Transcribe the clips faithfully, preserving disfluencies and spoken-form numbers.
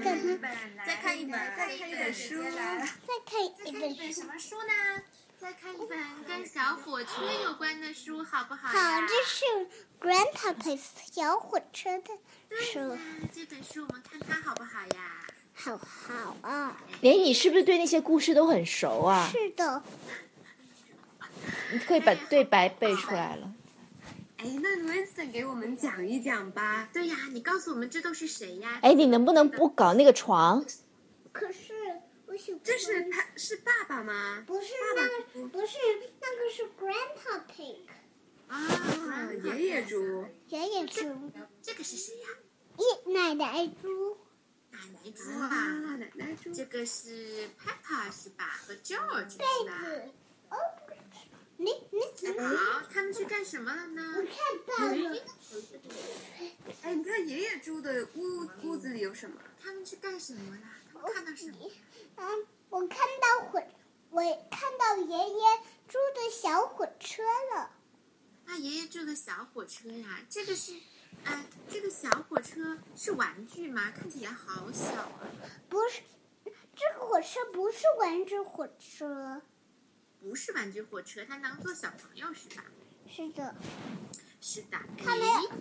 个呢？ 再看一本， 再看一本书。 再看一本书。 什么书呢？再看一本跟小火车有关的书，好不好好， 呀？ 这是 Grandpa Pig 小火车的书。 对呀，这本书我们看它好不好呀？ 好好啊。 连你是不是对那些故事都很熟啊？ 是的。 你可以把对白背出来了。 哎，那 Winston 给我们讲一讲吧。 对呀，你告诉我们这都是谁呀？ 哎，你能不能不搞那个床？ 可是我喜欢。 这是他是爸爸吗？ 不是那个，不是那个是 Grandpa Pig。 啊， 爷爷猪。 爷爷猪。 这个是谁呀？ 一奶奶猪。 奶奶猪啊， 奶奶猪。 这个是 Peppa 是吧？和 George 是吧？ 被子。哦，你你好，他们去干什么了呢？ 我看到了。 哎，你看爷爷猪的屋屋子里有什么？ 他们去干什么啦？他们看到什么？ 嗯，我看到火，我看到爷爷猪的小火车了。 啊，爷爷住的小火车呀，这个是，呃，这个小火车是玩具吗？看起来好小啊。 不是，这个火车不是玩具火车。 不是玩具火车，它能坐小朋友是吧？ 是的。 是的。 它没有。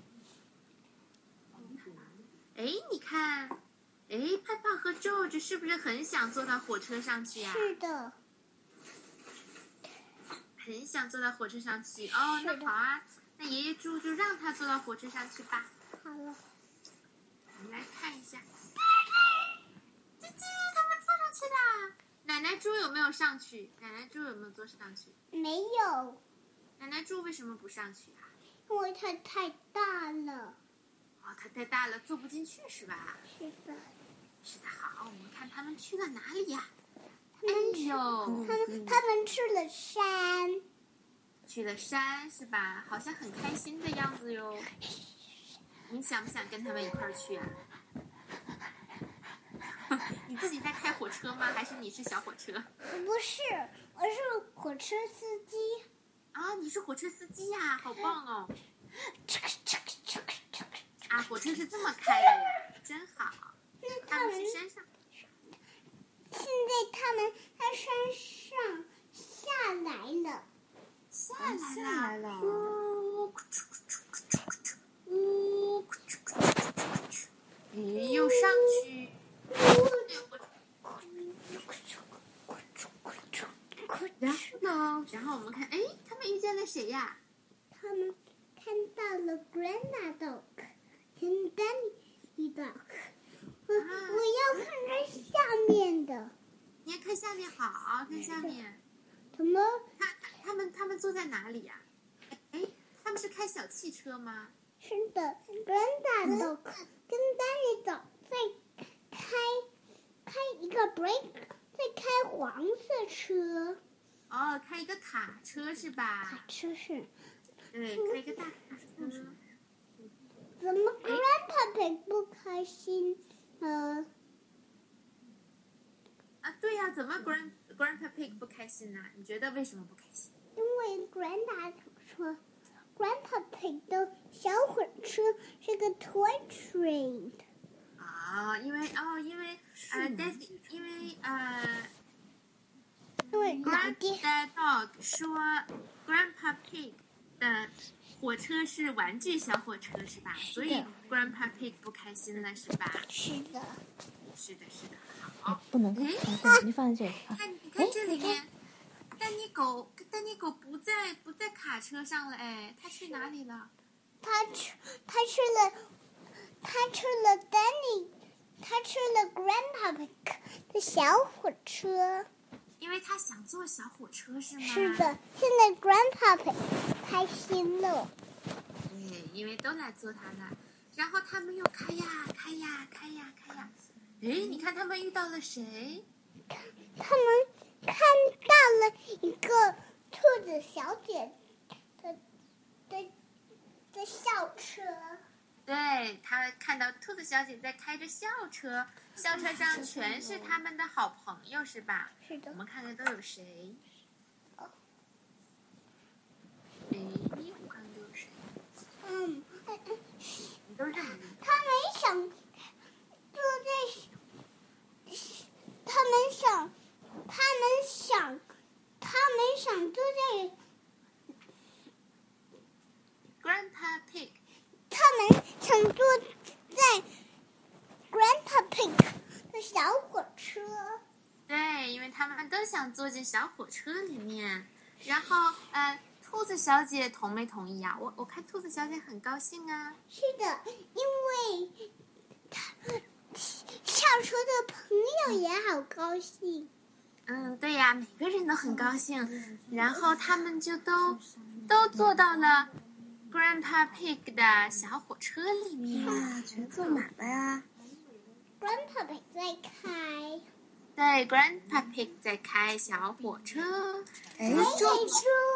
哎，你看，哎，Peppa和 George 是不是很想坐到火车上去呀？ 是的。 很想坐到火车上去哦，那好啊，那爷爷猪就让他坐到火车上去吧。 好了。 我们来看一下。叽叽，他们坐上去了。奶奶猪有没有上去？奶奶猪有没有坐上去？ 没有。 奶奶猪为什么不上去啊？ 因为它太大了。 哦，它太大了，坐不进去是吧？ 是的。 是的，好，我们看他们去了哪里呀？ 他们哎呦， 他们他们去了山。 去了山是吧？好像很开心的样子哟。你想不想跟他们一块儿去啊？你自己在开火车吗？还是你是小火车？ 不是，我是火车司机。 啊，你是火车司机呀，好棒哦！啊，火车是这么开的呀，真好。他们去山上。 现在他们在山上下来了。 下来了。 下来了。 呜，呜，哎，又上去。 然后呢？ 然后我们看，哎，他们遇见了谁呀？ 他们看到了 Grandma Dog 跟 Danny Dog。我我要看看下面的。 你要看下面，好，看下面。 怎么？ 他他们他们坐在哪里呀？哎，他们是开小汽车吗？ 是的 ，Grandma Dog 跟 Danny Dog 在开开一个 break， 在开黄色车。 哦，开一个卡车是吧？ 卡车是。 对，开一个大卡车。 怎么 Grandpa Pig 不开心呢？ 啊，对呀、啊，怎么 Grand Grandpa Pig 不开心呢？你觉得为什么不开心？ 因为 Grandpa 说 ，Grandpa Pig 的小火车是个 toy train。 啊，因为哦，因为呃 ，Daddy， 因为呃。 因为老爹 Grandpa Dog 说 ，Grandpa Pig 的火车是玩具小火车是吧？所以 Grandpa Pig 不开心了是吧？ 是的。 是的，是的。好， 不能， 哎， 你放在这里。 看，你看这里面，丹尼狗，丹尼狗不在不在卡车上了，哎，它去哪里了？ 它去，它去了，它去了 Danny， 它去了 Grandpa Pig 的小火车。 因为他想坐小火车是吗？ 是的，现在 Grandpa Pig 开心了。 对，因为都来坐它了，然后他们又开呀开呀开呀开呀，哎，你看他们遇到了谁？ 他们看到了一个兔子小姐的的的校车。 对，他看到兔子小姐在开着校车，校车上全是他们的好朋友，是吧？ 是的。 我们看看都有谁？哎，我看看都有谁？ 嗯， 你都认识？ 他没想坐在因为他们都想坐进小火车里面。然后，呃，兔子小姐同没同意啊？我我看兔子小姐很高兴啊。 是的，因为他上车的朋友也好高兴。 嗯，对呀，每个人都很高兴。然后他们就都都坐到了 Grandpa Pig 的小火车里面。 哇，全坐满了呀！ Grandpa Pig 在开。 对 ，Grandpa Pig 在开小火车。 哎， 爷爷猪，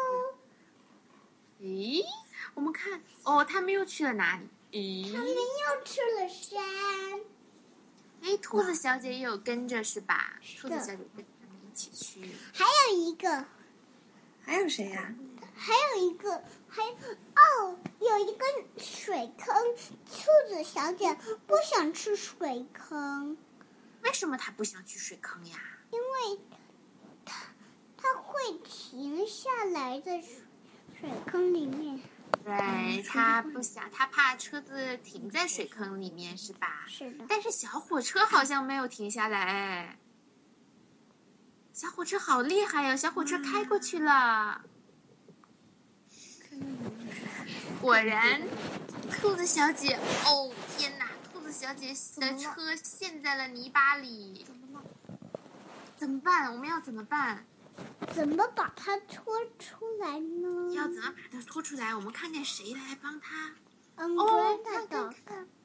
咦，我们看，哦，他们又去了哪里？咦， 他们又去了山。 哎，兔子小姐也有跟着是吧？ 是的兔子小姐跟他们一起去。 还有一个， 还有谁呀、 还有一个，还哦，有一个水坑。兔子小姐不想去水坑， 为什么她不想去水坑呀？ 因为它它会停下来在水水坑里面。 对，她不想，她怕车子停在水坑里面是吧？ 是的， 但是小火车好像没有停下来。小火车好厉害呀、小火车开过去了。果然，兔子小姐，哦天哪！兔子小姐的车陷在了泥巴里，怎么办？我们要怎么办？ 怎么把它拖出来呢？ 要怎么把它拖出来？我们看看谁来帮她。 嗯哦 ，Grandpa 看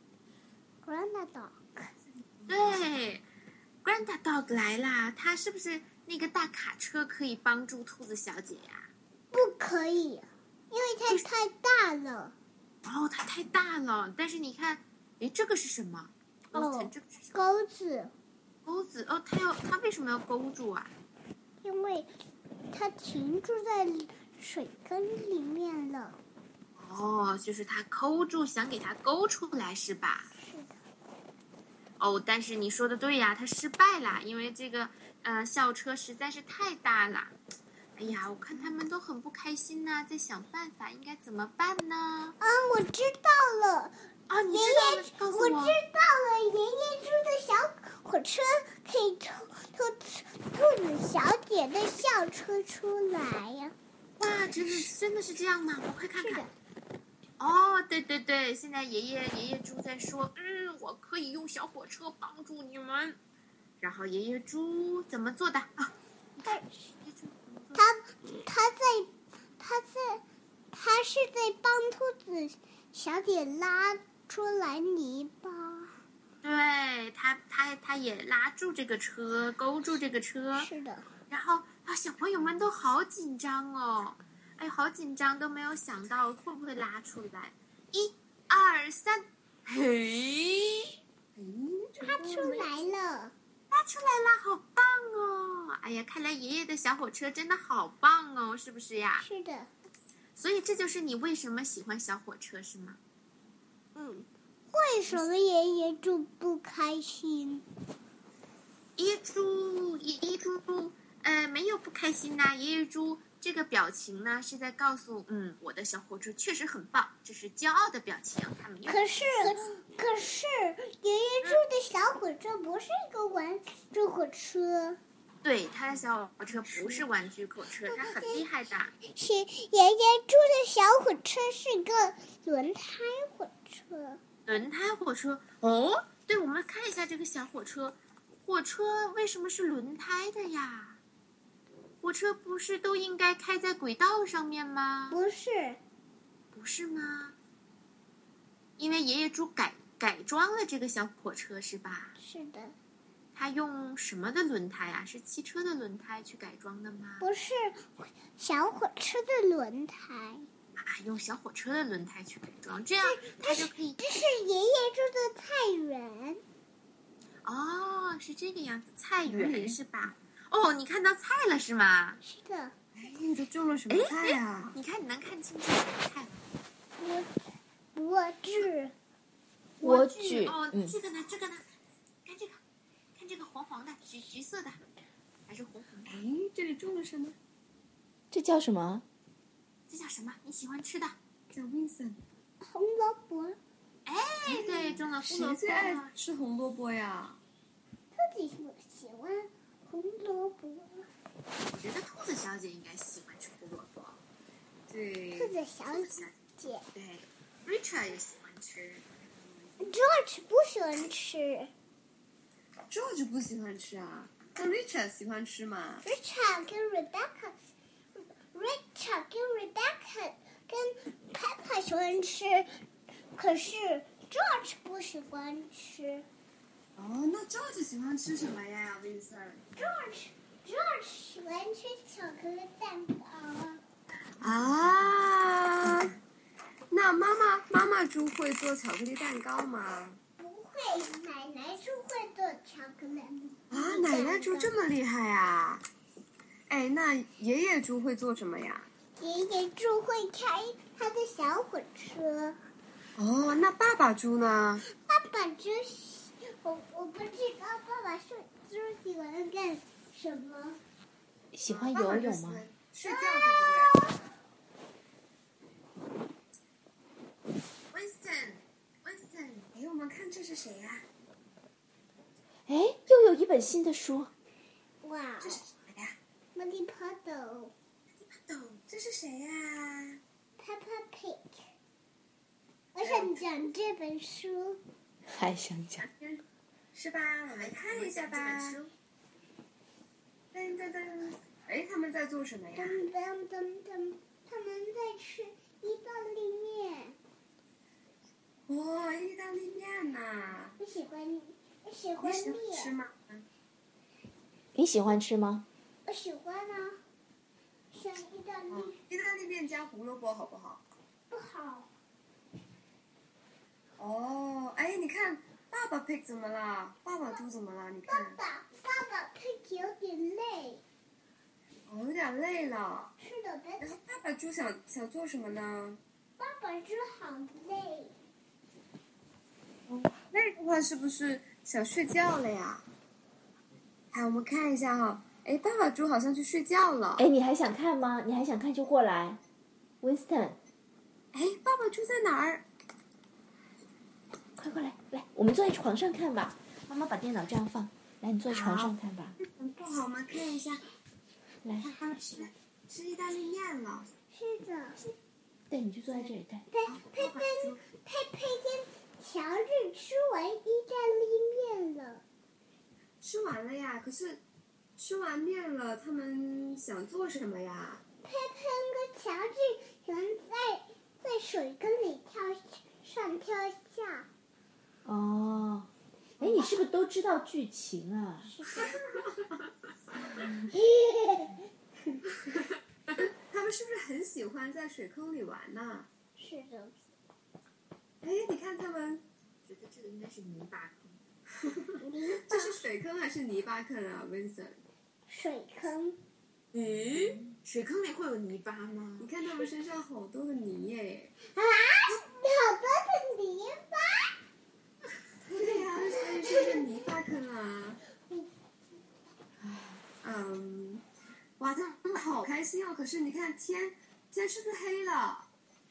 Dog，Grandpa Dog， 对 ，Grandpa Dog 来啦！它是不是那个大卡车可以帮助兔子小姐呀、 不可以，因为它太大了。 哦，它太大了。但是你看，诶，这个是什么？ 哦这个是什么？ 钩子， 钩子。哦，它要它为什么要勾住啊？ 因为它停住在水坑里面了。 哦，就是它扣住，想给它勾出来是吧？ 是的。 哦，但是你说的对呀，它失败了，因为这个呃校车实在是太大了。哎呀，我看他们都很不开心呐、在想办法应该怎么办呢？ 啊，我知道了。 啊，你爷知道了爷， 告诉我知道了，爷爷猪的小火车可以拖拖兔子小姐的校车出来呀。 哇，真的真的是这样吗？我快看是的看。哦，对对对，现在爷爷爷爷猪在说，嗯，我可以用小火车帮助你们。然后爷爷猪怎么做的啊？ 他爷爷猪怎么做的他他在他在他是在帮兔子小姐拉出来泥巴。 对他，他他也拉住这个车，勾住这个车， 是的， 然后啊，小朋友们都好紧张哦，哎，好紧张，都没有想到会不会拉出来。一、二、三，嘿， 拉出来了。 拉出来了，好棒哦！哎呀，看来爷爷的小火车真的好棒哦，是不是呀？ 是的， 所以这就是你为什么喜欢小火车，是吗？ 嗯。为什么爷爷猪不开心？ 爷爷猪，爷爷猪，呃，没有不开心呐、爷爷猪这个表情呢，是在告诉，嗯，我的小火车确实很棒，这是骄傲的表情。他们可是，可是爷爷猪的小火车不是一个玩具火车， 对，他的小火车不是玩具火车，它很厉害的。 是爷爷猪的小火车是一个轮胎火车。 轮胎火车哦，对，我们看一下这个小火车，火车为什么是轮胎的呀？火车不是都应该开在轨道上面吗？ 不是， 不是吗？因为爷爷猪改改装了这个小火车是吧？ 是的， 他用什么的轮胎啊？是汽车的轮胎去改装的吗？ 不是小火车的轮胎。 啊，用小火车的轮胎去改装，这样它就可以。 这是爷爷猪的菜园。 哦，是这个样子，菜园是吧？哦，你看到菜了是吗？ 是的， 哎，这种了什么菜呀、 你看，你能看清楚什么菜吗？ 莴莴苣。 莴苣哦， 嗯这个呢？这个呢？看这个，看这个黄黄的，橘橘色的，还是红红的？ 哎，这里种了什么？ 这叫什么？ 这叫什么？你喜欢吃的？ 叫 Vincent。 红萝卜。 哎，对，种了胡萝卜谁最爱了。 吃红萝卜呀？ 自己喜欢胡萝卜。 我觉得兔子小姐应该喜欢吃胡萝卜。 对。 兔子小姐。 对 ，Richard 也喜欢吃。 George 不喜欢吃。 George 不喜欢吃啊？那 Richard 喜欢吃吗 ？Richard 跟 Rebecca，Richard 跟 Rebecca 跟 Peppa 喜欢吃，可是 George 不喜欢吃。 哦，那 George 喜欢吃什么呀 ，Vincent？George George 喜欢吃巧克力蛋糕。 啊，那妈妈妈妈猪会做巧克力蛋糕吗？ 不会，奶奶猪会做巧克力蛋糕。 啊，奶奶猪这么厉害啊！哎，那爷爷猪会做什么呀？ 爷爷猪会开他的小火车。 哦，那爸爸猪呢？ 爸爸猪，我我不知道爸爸是猪喜欢干什么。 喜欢游泳吗？ 睡觉对不对 Winston Winston， 哎，我们看这是谁呀、 哎，又有一本新的书。 哇， 这是什么呀 Monty Python， 这是谁呀、 Peppa Pig。我想讲这本书。 还想讲？ 是吧？我们看一下吧。噔噔噔，哎，他们在做什么呀？ 噔噔噔噔，他们在吃意大利面。 哇，意大利面呐！ 我喜欢，我喜欢你喜欢吃面。 吗？ 你喜欢吃吗？ 我喜欢啊，像意大利哦，意大利面加胡萝卜好不好？ 不好。 哦，哎，你看，爸爸 pig 怎么了？爸爸猪怎么了？你爸看， 爸，爸爸 Pig 有点累。 哦，有点累了。 是的，但然后爸爸猪想想做什么呢？ 爸爸猪好累。 哦，累的话是不是想睡觉了呀？好，我们看一下哈。哎，爸爸猪好像去睡觉了。 哎，你还想看吗？你还想看就过来。Winston， 哎，爸爸猪在哪儿？ 快过来，来，我们坐在床上看吧。妈妈把电脑这样放，来，你坐在床上看吧。 不好，我们看一下。 来， 看他们吃吃意大利面了。 是的。 对，你就坐在这里，对。 佩佩跟佩佩跟乔治吃完意大利面了。 吃完了呀，可是吃完面了，他们想做什么呀？ 佩佩跟乔治喜欢在在水坑里跳上跳下。 哦，哎，你是不是都知道剧情啊？ 他们是不是很喜欢在水坑里玩呢？ 是的。 哎，你看他们， 觉得这个应该是泥巴坑。 这是水坑还是泥巴坑啊 ，Vincent？ 水坑。 咦， 水坑里会有泥巴吗？ 你看他们身上好多的泥耶。 啊，好多的泥巴。 对呀、所以是个泥巴坑啊。嗯，哇，他们好开心哦！可是你看天，天是不是黑了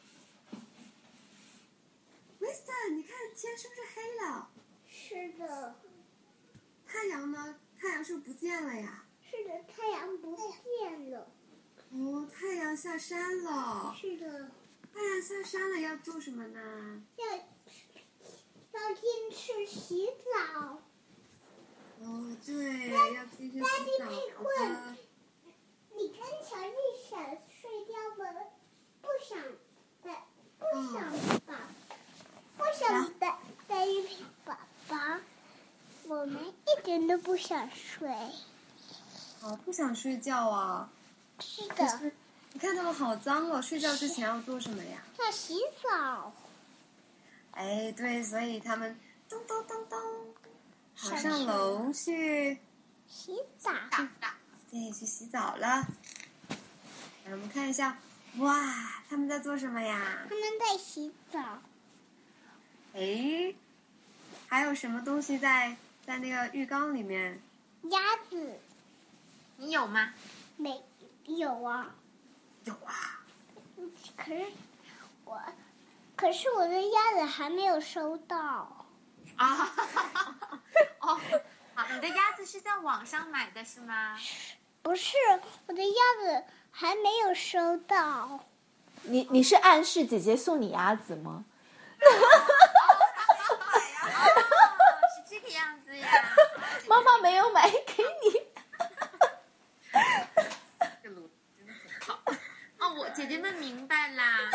？Winston， 你看天是不是黑了？ 是的。 太阳呢？太阳是不是不见了呀？ 是的，太阳不见了。 哦，太阳下山了。 是的。 太阳下山了，要做什么呢？ 要要进去洗澡。 哦，对，要进去洗澡了。 你跟乔治想睡觉吗？不想带，不想爸，不想带带一陪爸爸。我们一点都不想睡。 哦，不想睡觉啊。 是的。 你看他们好脏哦，睡觉之前要做什么呀？ 要洗澡。 哎，对，所以他们咚咚咚咚，跑上楼去洗澡。 对，去洗澡了。来，我们看一下，哇，他们在做什么呀？ 他们在洗澡。 哎，还有什么东西在在那个浴缸里面？ 鸭子。 你有吗？ 没有啊。 有啊。 可是我，可是我的鸭子还没有收到。 啊，哦，好， 你的鸭子是在网上买的是吗？ 不是，我的鸭子还没有收到。 你你是暗示姐姐送你鸭子吗？ 哦，是这个样子呀。 妈妈没有买给你。 这路真的很好。哦，我姐姐们明白啦。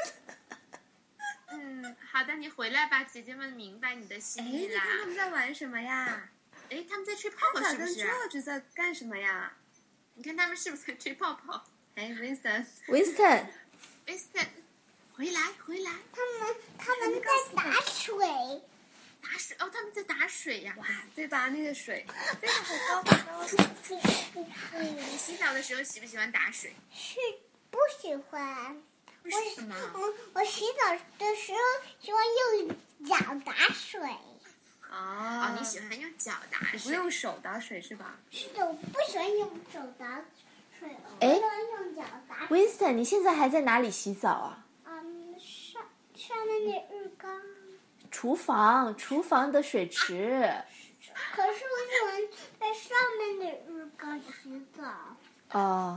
嗯，好的，你回来吧，姐姐们明白你的心哎， 意啦。 你看他们在玩什么呀？ 哎，他们在吹泡泡是不是？ George 在干什么呀？ 你看他们是不是在吹泡泡？ 哎 ，Winston， Winston， Winston， 回来回来， 他们他们在打水。 打水哦，他们在打水呀、 哇，对吧？那个水非常好高好高。 你洗澡的时候喜不喜欢打水？ 是不喜欢。 为什么？ 我我洗澡的时候喜欢用脚打水。 哦， 哦你喜欢用脚打不水？ 用手打水是吧？ 是的，我不喜欢用手打水，我哎喜欢用脚打水。 Winston，你现在还在哪里洗澡啊？ 嗯，上上面的浴缸。 厨房，厨房的水池。 可是我喜欢在上面的浴缸洗澡。 哦，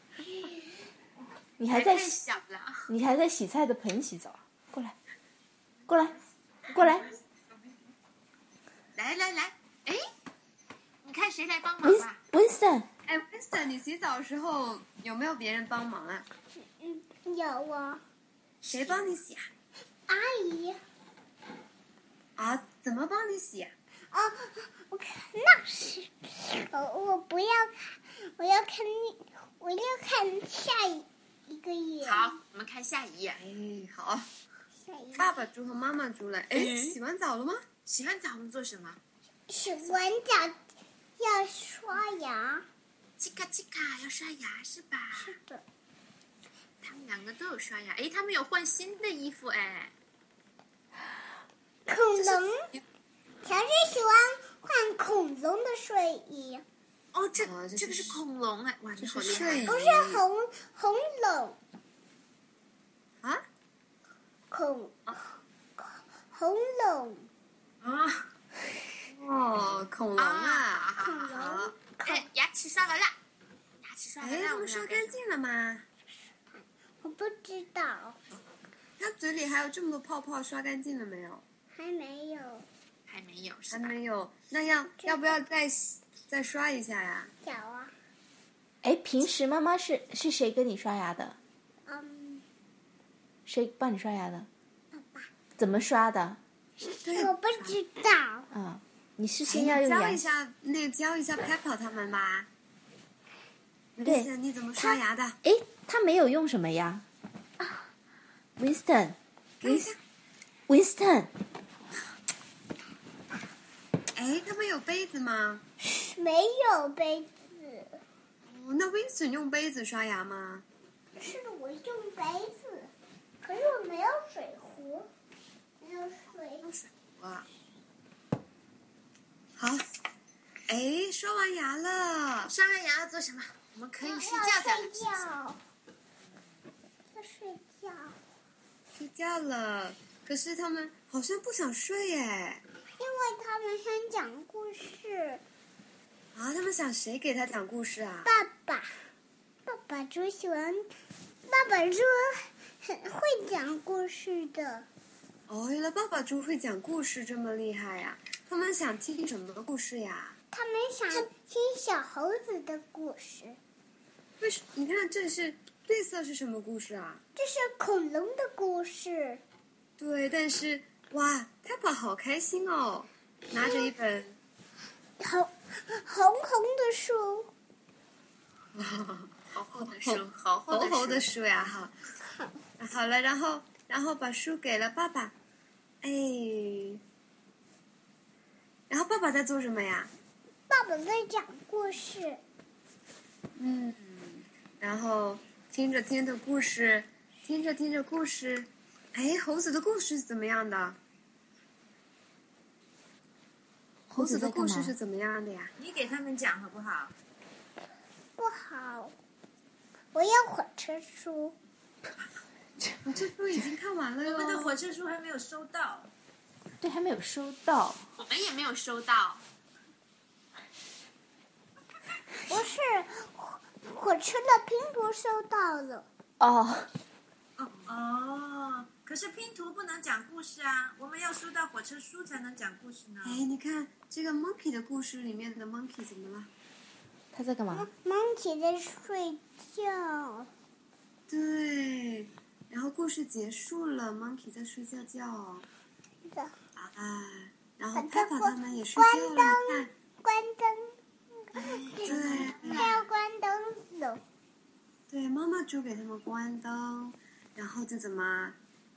你还在太洗， 小了。 你还在洗菜的盆洗澡。过来，过来，过来。 来来来，哎，你看谁来帮忙 Win 吧？ Winston， 哎，Winston，你洗澡的时候有没有别人帮忙啊？ 嗯，有啊， 谁帮你洗啊？ 阿姨。 啊，怎么帮你洗啊？ 哦，我看那是，我我不要看，我要看我要看下一一个页。 好，我们看下一页。 哎，好， 下一页。 爸爸猪和妈妈猪来。哎， 嗯洗完澡了吗？ 洗完澡我们做什么？ 洗完澡要刷牙。 叽咔叽咔，要刷牙是吧？ 是的。 他们两个都有刷牙，哎，他们有换新的衣服，哎， 恐龙，乔治喜欢换恐龙的睡衣， 哦，这哦这是这个是恐龙哎，哇，你好厉害！ 睡衣不是红红龙， 啊？ 恐红龙。 啊哦，恐龙啊！ 好好恐好龙。 哎，牙齿刷完了，牙齿刷完哎， 了， 他们我们要干什么？ 刷干净了吗？ 我不知道， 他嘴里还有这么多泡泡，刷干净了没有？ 还没有。 还没有是还吧？ 没有。那要要不要再洗再刷一下呀？ 脚啊， 哎，平时妈妈是是谁跟你刷牙的？ 嗯， 谁帮你刷牙的？ 爸爸， 怎么刷的？ 我不知道。 啊，你是先要用牙教一。下，那个教一下 Peppa 他们吧。 对 Winston，你怎么刷牙的？ 哎，他没有用什么呀？Winston，Winston， 给一下。哎，他们有杯子吗？ 没有杯子， 哦，那 Winston 用杯子刷牙吗？ 是我用杯子，可是我没有水壶，没有水。 用水壶啊。好，哎，刷完牙了。 刷完牙要做什么？我们可以要睡觉才能睡觉，要睡觉， 睡觉了，可是他们好像不想睡耶。 因为他们想讲故事。 啊，他们想谁给他讲故事啊？ 爸爸，爸爸猪喜欢，爸爸猪很会讲故事的。 哦，原来爸爸猪会讲故事，这么厉害呀！他们想听什么故事呀？ 他们想听小猴子的故事， 为什？你看这是绿色是什么故事啊？ 这是恐龙的故事。 对，但是哇，Peppa 好开心哦，拿着一本红红红的书， 好厚的书，好厚的厚厚的书。 书呀，哈。好了，然后然后把书给了爸爸，哎，然后爸爸在做什么呀？ 爸爸在讲故事。 嗯，然后听着听着故事，听着听着故事，哎，猴子的故事是怎么样的？猴子的故事是怎么样的呀？ 你给他们讲好不好？ 不好，我要火车书。 我这书已经看完了哟。 我们的火车书还没有收到。 对，还没有收到。 我们也没有收到。 不是，火火车的拼图收到了。 哦， 哦哦，可是拼图不能讲故事啊，我们要收到火车书才能讲故事呢。 哎，你看这个 monkey 的故事里面的 monkey 怎么了？ 他在干嘛？ Monkey 在睡觉。 对，然后故事结束了 ，monkey 在睡觉觉哦。 是的。 啊，然后把它 Peppa 关他们也睡觉了，你看。 关灯。 对， 他要关灯了。 对，妈妈就给他们关灯，然后就怎么？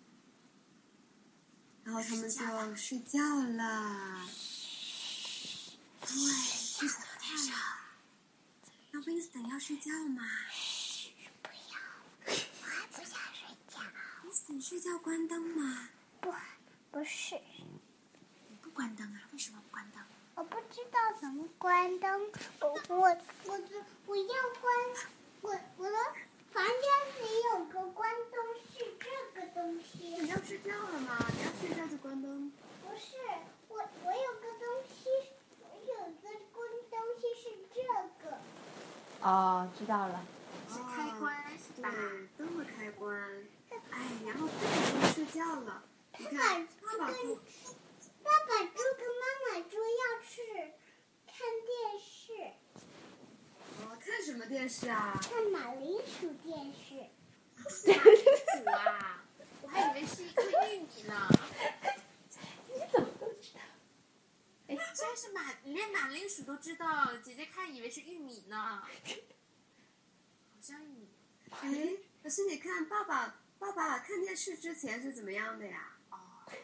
然后他们就睡觉了。对，睡觉了。那 Winston 要睡觉吗不要，我还不想睡觉。 ？Winston 睡觉关灯吗？ 不，不是， 你不关灯啊？为什么不关灯？ 我不知道怎么关灯。我我我我要关，我我的房间里有个关灯是这个东西。 你要睡觉了吗？你要睡觉就关灯。 不是，我我有个东西，我有个关东西是这个。 哦，知道了。 是开关是吧？ 对，灯的开关。哎，然后爸爸就睡觉了。你看，爸爸不。 爸爸猪跟妈妈猪要去看电视。 哦，看什么电视啊？ 看马铃薯电视。 马铃薯啊，我还以为是一颗玉米呢。 你怎么都知道？ 哎，居然是马，连马铃薯都知道，姐姐看以为是玉米呢。好像玉米。 哎，可是你看，爸爸爸爸看电视之前是怎么样的呀？ 哦，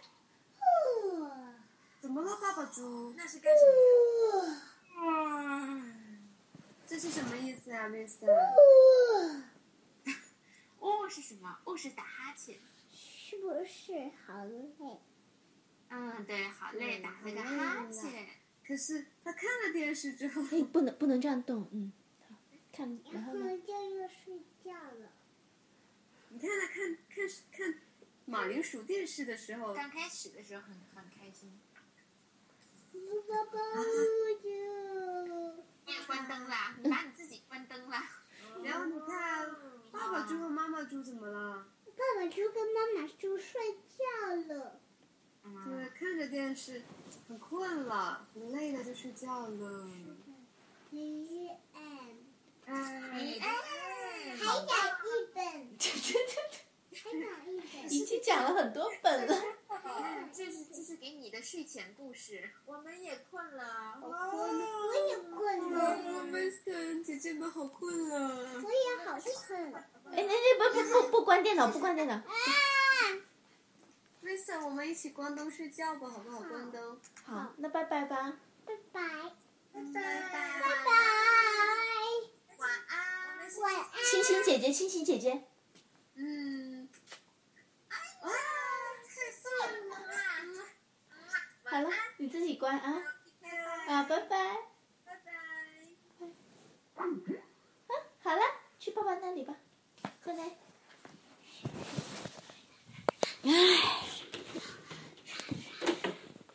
怎么了，爸爸猪？ 那是干什么？ 嗯，这是什么意思啊，Mister？ 哦是什么？哦是打哈欠。 是不是好累？ 嗯，对，好累， 对打了个好累了哈欠。 可是他看了电视之后， 哎，不能不能这样动，嗯，好看，然然后后呢？ 就又睡觉了。 你看他看看看马铃薯电视的时候， 刚开始的时候很很开心。 爸爸就你也关灯啦？你把你自己关灯啦？ 然后你看爸爸猪和妈妈猪怎么了？ 爸爸猪跟妈妈猪睡觉了。 对，看着电视，很困了，很累了就睡觉了。 The end。 哎， 还讲一本，还讲一本。 已经讲了很多本了。 这是这是给你的睡前故事。我们也困了。 我也困了， 哦，Mister 姐姐们好困了。 我也好困。 哎，那那不不不不关电脑，不关电脑。 啊！ Mister 我们一起关灯睡觉吧，好不好？关灯。 好，那拜拜吧。 拜拜， 拜拜。 拜拜， 晚安。 晚安。 亲亲姐姐，亲亲姐姐。 嗯。 哇，太棒了啦！ 好了，你自己关啊。 拜拜。 啊，拜拜。 拜拜。 啊，好了，去爸爸那里吧。快来。唉。